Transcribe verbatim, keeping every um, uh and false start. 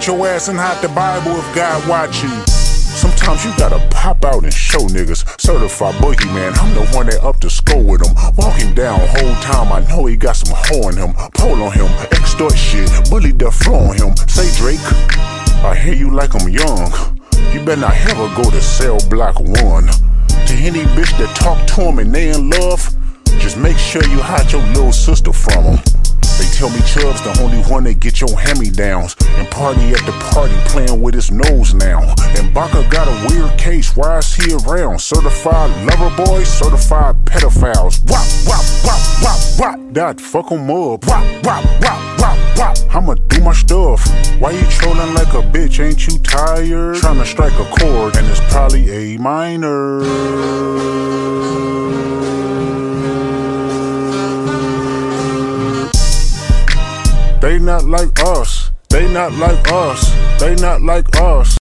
Get your ass and hide the Bible if God watching. Sometimes you gotta pop out and show niggas. Certified boogeyman, I'm the one that up to score with him. Walk him down whole time, I know he got some hoe in him. Pole on him, extort shit, bully the flow on him. Say Drake, I hear you like I'm young. You better not ever go to cell block one. To any bitch that talk to him and they in love, just make sure you hide your little sister from him. They tell me Chubb's the only one that get your hand-me-downs and party at the party playing with his nose now. And Baka got a weird case, why is he around? Certified lover boys, certified pedophiles. Wop, wop, wop, wop, wop. That fuck em up. Wop, wop, wop, wop, wop. I'ma do my stuff. Why you trolling like a bitch? Ain't you tired? Tryna strike a chord and it's probably A minor. They not like us, they not like us, they not like us.